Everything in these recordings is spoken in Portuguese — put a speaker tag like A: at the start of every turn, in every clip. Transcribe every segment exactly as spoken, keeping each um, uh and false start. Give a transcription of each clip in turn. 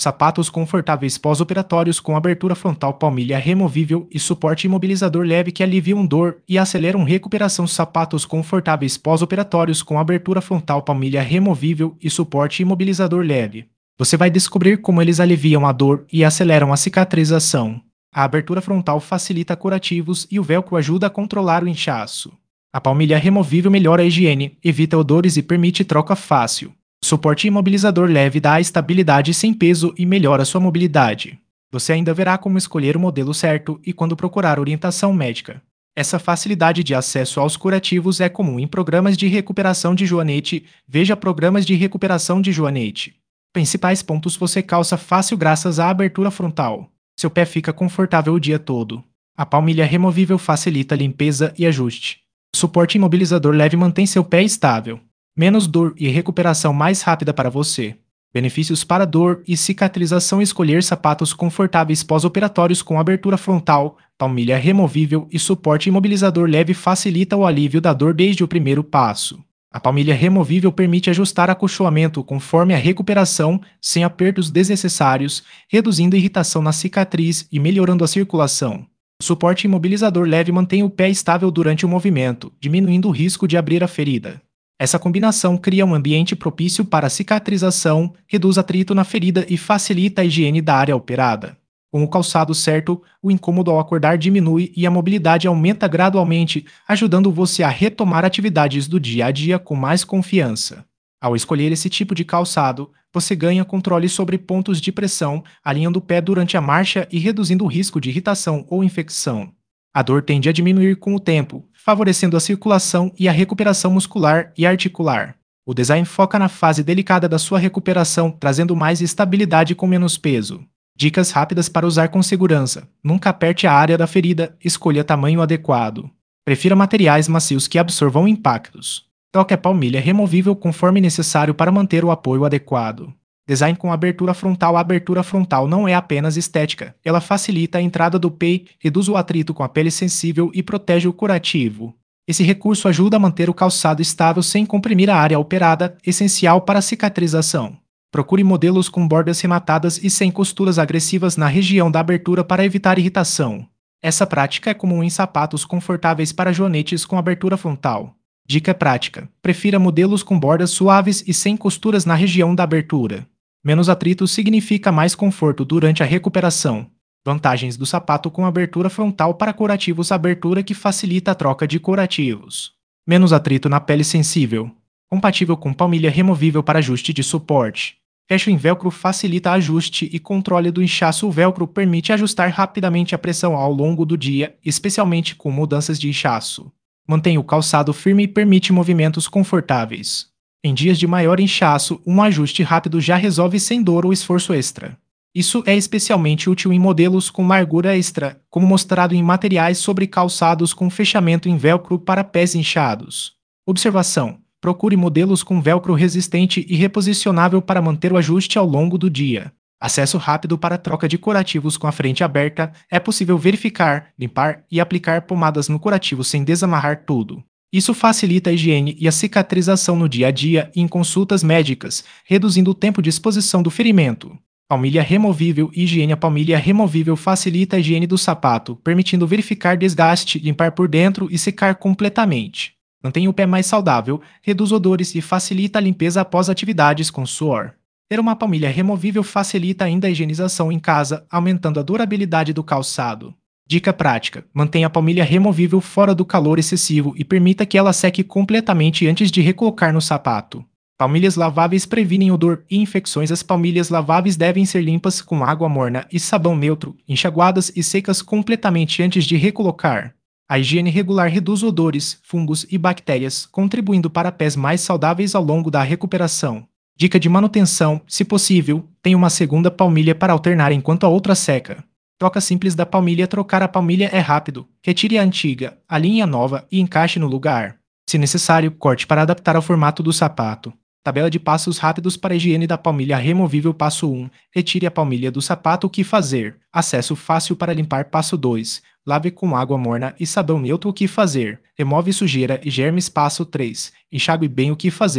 A: Sapatos confortáveis pós-operatórios com abertura frontal palmilha removível e suporte imobilizador leve que aliviam dor e aceleram recuperação. Sapatos confortáveis pós-operatórios com abertura frontal palmilha removível e suporte imobilizador leve. Você vai descobrir como eles aliviam a dor e aceleram a cicatrização. A abertura frontal facilita curativos e o velcro ajuda a controlar o inchaço. A palmilha removível melhora a higiene, evita odores e permite troca fácil. O suporte imobilizador leve dá estabilidade sem peso e melhora sua mobilidade. Você ainda verá como escolher o modelo certo e quando procurar orientação médica. Essa facilidade de acesso aos curativos é comum em programas de recuperação de joanete. Veja programas de recuperação de joanete. Principais pontos: você calça fácil graças à abertura frontal. Seu pé fica confortável o dia todo. A palmilha removível facilita a limpeza e ajuste. O suporte imobilizador leve mantém seu pé estável. Menos dor e recuperação mais rápida para você. Benefícios para dor e cicatrização: escolher sapatos confortáveis pós-operatórios com abertura frontal, palmilha removível e suporte imobilizador leve facilita o alívio da dor desde o primeiro passo. A palmilha removível permite ajustar acolchoamento conforme a recuperação, sem apertos desnecessários, reduzindo a irritação na cicatriz e melhorando a circulação. O suporte imobilizador leve mantém o pé estável durante o movimento, diminuindo o risco de abrir a ferida. Essa combinação cria um ambiente propício para a cicatrização, reduz atrito na ferida e facilita a higiene da área operada. Com o calçado certo, o incômodo ao acordar diminui e a mobilidade aumenta gradualmente, ajudando você a retomar atividades do dia a dia com mais confiança. Ao escolher esse tipo de calçado, você ganha controle sobre pontos de pressão, alinhando o pé durante a marcha e reduzindo o risco de irritação ou infecção. A dor tende a diminuir com o tempo, favorecendo a circulação e a recuperação muscular e articular. O design foca na fase delicada da sua recuperação, trazendo mais estabilidade com menos peso. Dicas rápidas para usar com segurança: nunca aperte a área da ferida, escolha tamanho adequado. Prefira materiais macios que absorvam impactos. Troque a palmilha removível conforme necessário para manter o apoio adequado. Design com abertura frontal. A abertura frontal não é apenas estética, ela facilita a entrada do pé, reduz o atrito com a pele sensível e protege o curativo. Esse recurso ajuda a manter o calçado estável sem comprimir a área operada, essencial para a cicatrização. Procure modelos com bordas rematadas e sem costuras agressivas na região da abertura para evitar irritação. Essa prática é comum em sapatos confortáveis para joanetes com abertura frontal. Dica prática: prefira modelos com bordas suaves e sem costuras na região da abertura. Menos atrito significa mais conforto durante a recuperação. Vantagens do sapato com abertura frontal para curativos: abertura que facilita a troca de curativos. Menos atrito na pele sensível. Compatível com palmilha removível para ajuste de suporte. Fecho em velcro facilita ajuste e controle do inchaço. O velcro permite ajustar rapidamente a pressão ao longo do dia, especialmente com mudanças de inchaço. Mantém o calçado firme e permite movimentos confortáveis. Em dias de maior inchaço, um ajuste rápido já resolve sem dor ou esforço extra. Isso é especialmente útil em modelos com largura extra, como mostrado em materiais sobre calçados com fechamento em velcro para pés inchados. Observação: procure modelos com velcro resistente e reposicionável para manter o ajuste ao longo do dia. Acesso rápido para troca de curativos com a frente aberta. É possível verificar, limpar e aplicar pomadas no curativo sem desamarrar tudo. Isso facilita a higiene e a cicatrização no dia a dia e em consultas médicas, reduzindo o tempo de exposição do ferimento. Palmilha removível e higiene. A palmilha removível facilita a higiene do sapato, permitindo verificar desgaste, limpar por dentro e secar completamente. Mantém o pé mais saudável, reduz odores e facilita a limpeza após atividades com suor. Ter uma palmilha removível facilita ainda a higienização em casa, aumentando a durabilidade do calçado. Dica prática: mantenha a palmilha removível fora do calor excessivo e permita que ela seque completamente antes de recolocar no sapato. Palmilhas laváveis previnem odor e infecções. As palmilhas laváveis devem ser limpas com água morna e sabão neutro, enxaguadas e secas completamente antes de recolocar. A higiene regular reduz odores, fungos e bactérias, contribuindo para pés mais saudáveis ao longo da recuperação. Dica de manutenção: se possível, tenha uma segunda palmilha para alternar enquanto a outra seca. Troca simples da palmilha. Trocar a palmilha é rápido. Retire a antiga, alinhe a nova e encaixe no lugar. Se necessário, corte para adaptar ao formato do sapato. Tabela de passos rápidos para a higiene da palmilha removível. Passo um. Retire a palmilha do sapato. O que fazer? Acesso fácil para limpar. Passo dois. Lave com água morna e sabão neutro. O que fazer? Remove sujeira e germes. Passo três. Enxague bem. O que fazer?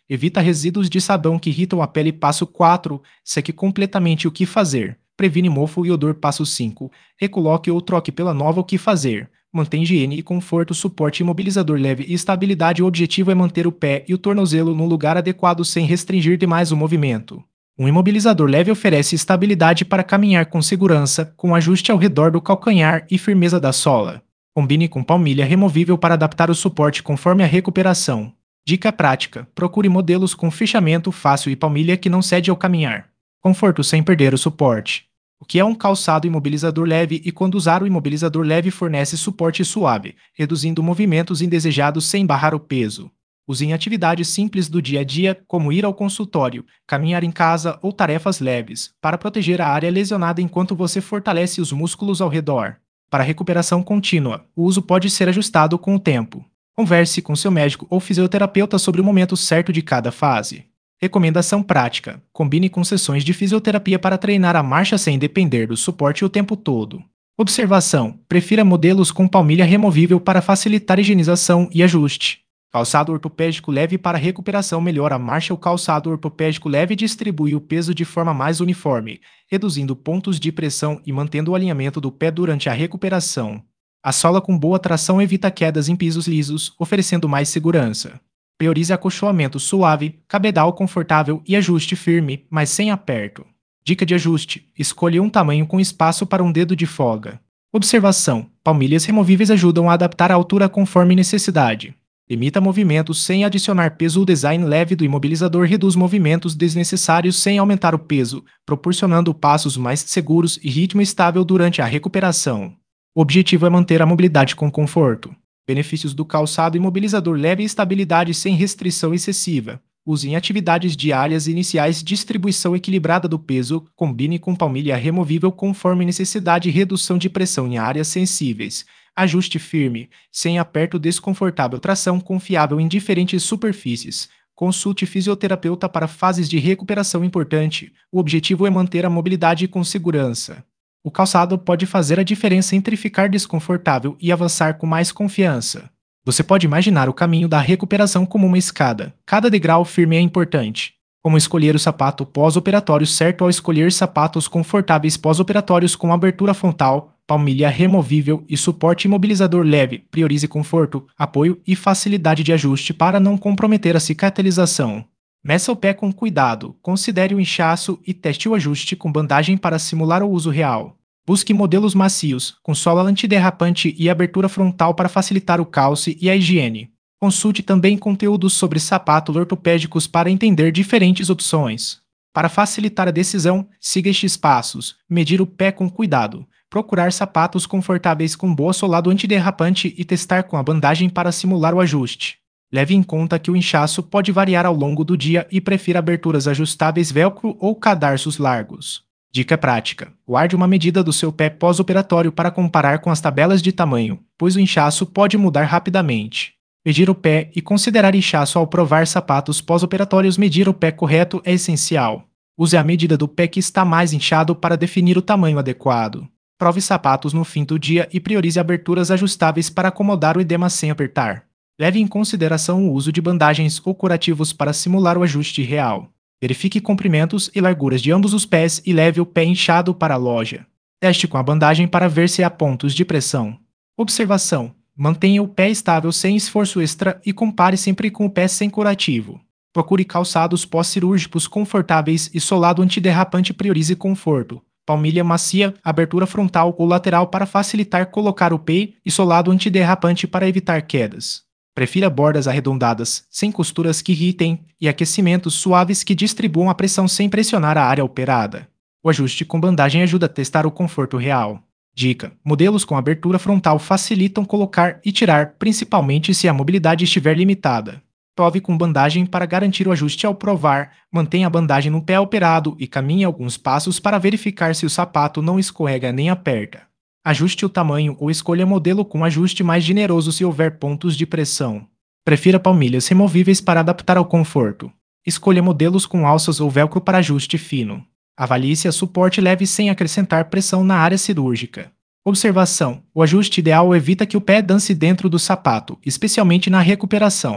A: Evita resíduos de sabão que irritam a pele. Passo quatro. Seque completamente. O que fazer? Previne mofo e odor. Passo cinco. Recoloque ou troque pela nova. O que fazer? Mantém higiene e conforto. Suporte imobilizador leve e estabilidade. O objetivo é manter o pé e o tornozelo no lugar adequado sem restringir demais o movimento. Um imobilizador leve oferece estabilidade para caminhar com segurança, com ajuste ao redor do calcanhar e firmeza da sola. Combine com palmilha removível para adaptar o suporte conforme a recuperação. Dica prática: procure modelos com fechamento fácil e palmilha que não cede ao caminhar. Conforto sem perder o suporte. O que é um calçado imobilizador leve e quando usar o imobilizador leve fornece suporte suave, reduzindo movimentos indesejados sem barrar o peso. Use em atividades simples do dia a dia, como ir ao consultório, caminhar em casa ou tarefas leves, para proteger a área lesionada enquanto você fortalece os músculos ao redor. Para recuperação contínua, o uso pode ser ajustado com o tempo. Converse com seu médico ou fisioterapeuta sobre o momento certo de cada fase. Recomendação prática: combine com sessões de fisioterapia para treinar a marcha sem depender do suporte o tempo todo. Observação: prefira modelos com palmilha removível para facilitar higienização e ajuste. Calçado ortopédico leve para recuperação melhora a marcha. O calçado ortopédico leve distribui o peso de forma mais uniforme, reduzindo pontos de pressão e mantendo o alinhamento do pé durante a recuperação. A sola com boa tração evita quedas em pisos lisos, oferecendo mais segurança. Priorize acolchoamento suave, cabedal confortável e ajuste firme, mas sem aperto. Dica de ajuste: escolha um tamanho com espaço para um dedo de folga. Observação: palmilhas removíveis ajudam a adaptar a altura conforme necessidade. Limita movimentos sem adicionar peso. O design leve do imobilizador reduz movimentos desnecessários sem aumentar o peso, proporcionando passos mais seguros e ritmo estável durante a recuperação. O objetivo é manter a mobilidade com conforto. Benefícios do calçado imobilizador leve: estabilidade sem restrição excessiva. Use em atividades diárias iniciais. Distribuição equilibrada do peso. Combine com palmilha removível conforme necessidade. Redução de pressão em áreas sensíveis. Ajuste firme, sem aperto desconfortável. Tração confiável em diferentes superfícies. Consulte fisioterapeuta para fases de recuperação importante. O objetivo é manter a mobilidade com segurança. O calçado pode fazer a diferença entre ficar desconfortável e avançar com mais confiança. Você pode imaginar o caminho da recuperação como uma escada. Cada degrau firme é importante. Como escolher o sapato pós-operatório certo? Ao escolher sapatos confortáveis pós-operatórios com abertura frontal, palmilha removível e suporte imobilizador leve, priorize conforto, apoio e facilidade de ajuste para não comprometer a cicatrização. Meça o pé com cuidado, considere o inchaço e teste o ajuste com bandagem para simular o uso real. Busque modelos macios, com sola antiderrapante e abertura frontal para facilitar o calce e a higiene. Consulte também conteúdos sobre sapatos ortopédicos para entender diferentes opções. Para facilitar a decisão, siga estes passos: medir o pé com cuidado, procurar sapatos confortáveis com boa solado antiderrapante e testar com a bandagem para simular o ajuste. Leve em conta que o inchaço pode variar ao longo do dia e prefira aberturas ajustáveis velcro ou cadarços largos. Dica prática: guarde uma medida do seu pé pós-operatório para comparar com as tabelas de tamanho, pois o inchaço pode mudar rapidamente. Medir o pé e considerar inchaço ao provar sapatos pós-operatórios. Medir o pé correto é essencial. Use a medida do pé que está mais inchado para definir o tamanho adequado. Prove sapatos no fim do dia e priorize aberturas ajustáveis para acomodar o edema sem apertar. Leve em consideração o uso de bandagens ou curativos para simular o ajuste real. Verifique comprimentos e larguras de ambos os pés e leve o pé inchado para a loja. Teste com a bandagem para ver se há pontos de pressão. Observação: mantenha o pé estável sem esforço extra e compare sempre com o pé sem curativo. Procure calçados pós-cirúrgicos confortáveis e solado antiderrapante. Priorize conforto. Palmilha macia, abertura frontal ou lateral para facilitar colocar o pé e solado antiderrapante para evitar quedas. Prefira bordas arredondadas, sem costuras que irritem, e aquecimentos suaves que distribuam a pressão sem pressionar a área operada. O ajuste com bandagem ajuda a testar o conforto real. Dica: modelos com abertura frontal facilitam colocar e tirar, principalmente se a mobilidade estiver limitada. Prove com bandagem para garantir o ajuste ao provar. Mantenha a bandagem no pé operado e caminhe alguns passos para verificar se o sapato não escorrega nem aperta. Ajuste o tamanho ou escolha modelo com ajuste mais generoso se houver pontos de pressão. Prefira palmilhas removíveis para adaptar ao conforto. Escolha modelos com alças ou velcro para ajuste fino. Avalie se há suporte leve sem acrescentar pressão na área cirúrgica. Observação: o ajuste ideal evita que o pé dance dentro do sapato, especialmente na recuperação.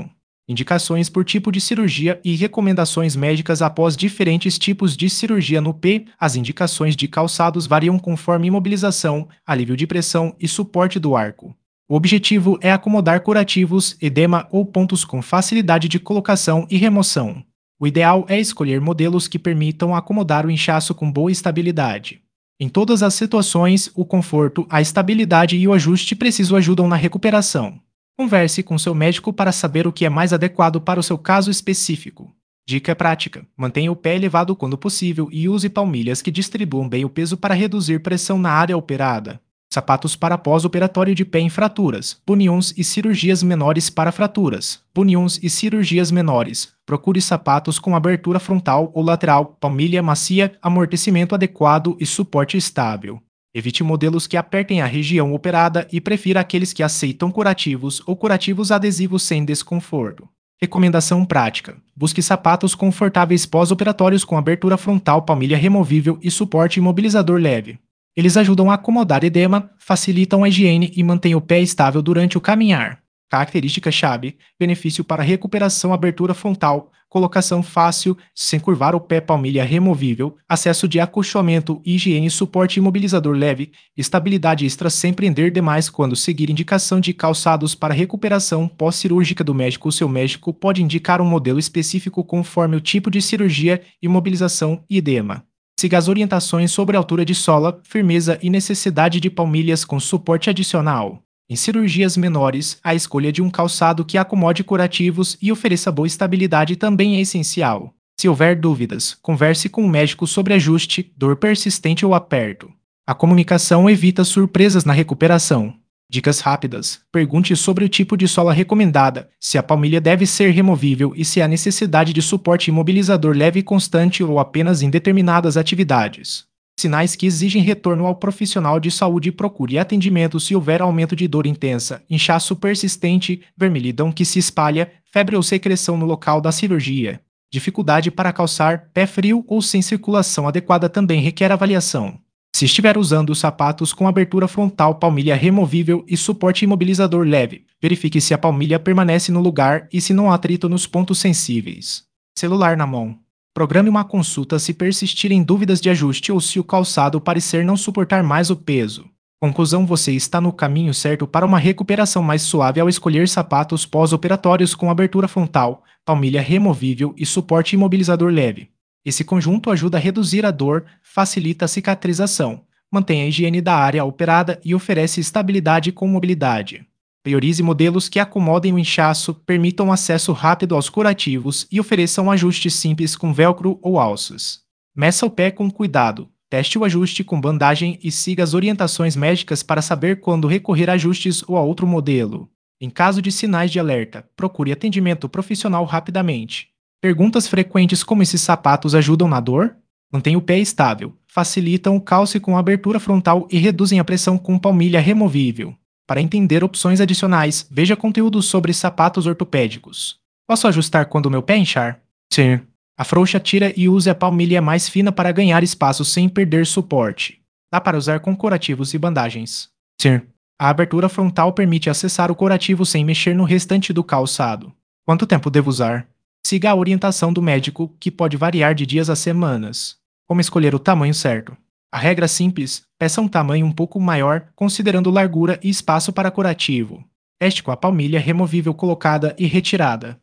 A: Indicações por tipo de cirurgia e recomendações médicas após diferentes tipos de cirurgia no pé. As indicações de calçados variam conforme imobilização, alívio de pressão e suporte do arco. O objetivo é acomodar curativos, edema ou pontos com facilidade de colocação e remoção. O ideal é escolher modelos que permitam acomodar o inchaço com boa estabilidade. Em todas as situações, o conforto, a estabilidade e o ajuste preciso ajudam na recuperação. Converse com seu médico para saber o que é mais adequado para o seu caso específico. Dica prática: mantenha o pé elevado quando possível e use palmilhas que distribuam bem o peso para reduzir pressão na área operada. Sapatos para pós-operatório de pé em fraturas, bunions e cirurgias menores para fraturas, bunions e cirurgias menores. Procure sapatos com abertura frontal ou lateral, palmilha macia, amortecimento adequado e suporte estável. Evite modelos que apertem a região operada e prefira aqueles que aceitam curativos ou curativos adesivos sem desconforto. Recomendação prática: busque sapatos confortáveis pós-operatórios com abertura frontal, palmilha removível e suporte imobilizador leve. Eles ajudam a acomodar edema, facilitam a higiene e mantêm o pé estável durante o caminhar. Característica-chave: benefício para recuperação, abertura frontal, colocação fácil, sem curvar o pé, palmilha removível, acesso de acolchoamento, higiene, suporte imobilizador leve, estabilidade extra sem prender demais. Quando seguir indicação de calçados para recuperação pós-cirúrgica do médico, o seu médico pode indicar um modelo específico conforme o tipo de cirurgia, imobilização e edema. Siga as orientações sobre altura de sola, firmeza e necessidade de palmilhas com suporte adicional. Em cirurgias menores, a escolha de um calçado que acomode curativos e ofereça boa estabilidade também é essencial. Se houver dúvidas, converse com o médico sobre ajuste, dor persistente ou aperto. A comunicação evita surpresas na recuperação. Dicas rápidas: pergunte sobre o tipo de sola recomendada, se a palmilha deve ser removível e se há necessidade de suporte imobilizador leve e constante ou apenas em determinadas atividades. Sinais que exigem retorno ao profissional de saúde: procure atendimento se houver aumento de dor intensa, inchaço persistente, vermelhidão que se espalha, febre ou secreção no local da cirurgia. Dificuldade para calçar, pé frio ou sem circulação adequada também requer avaliação. Se estiver usando sapatos com abertura frontal, palmilha removível e suporte imobilizador leve, verifique se a palmilha permanece no lugar e se não há atrito nos pontos sensíveis. Celular na mão: programe uma consulta se persistirem dúvidas de ajuste ou se o calçado parecer não suportar mais o peso. Conclusão: você está no caminho certo para uma recuperação mais suave ao escolher sapatos pós-operatórios com abertura frontal, palmilha removível e suporte imobilizador leve. Esse conjunto ajuda a reduzir a dor, facilita a cicatrização, mantém a higiene da área operada e oferece estabilidade com mobilidade. Priorize modelos que acomodem o inchaço, permitam acesso rápido aos curativos e ofereçam ajustes simples com velcro ou alças. Meça o pé com cuidado, teste o ajuste com bandagem e siga as orientações médicas para saber quando recorrer a ajustes ou a outro modelo. Em caso de sinais de alerta, procure atendimento profissional rapidamente. Perguntas frequentes como: esses sapatos ajudam na dor? Mantêm o pé estável, facilitam o calce com abertura frontal e reduzem a pressão com palmilha removível. Para entender opções adicionais, veja conteúdo sobre sapatos ortopédicos. Posso ajustar quando o meu pé inchar? Sim. Afrouxe, tira e use a palmilha mais fina para ganhar espaço sem perder suporte. Dá para usar com curativos e bandagens? Sim. A abertura frontal permite acessar o curativo sem mexer no restante do calçado. Quanto tempo devo usar? Siga a orientação do médico, que pode variar de dias a semanas. Como escolher o tamanho certo? A regra simples: peça um tamanho um pouco maior, considerando largura e espaço para curativo. Teste com a palmilha removível colocada e retirada.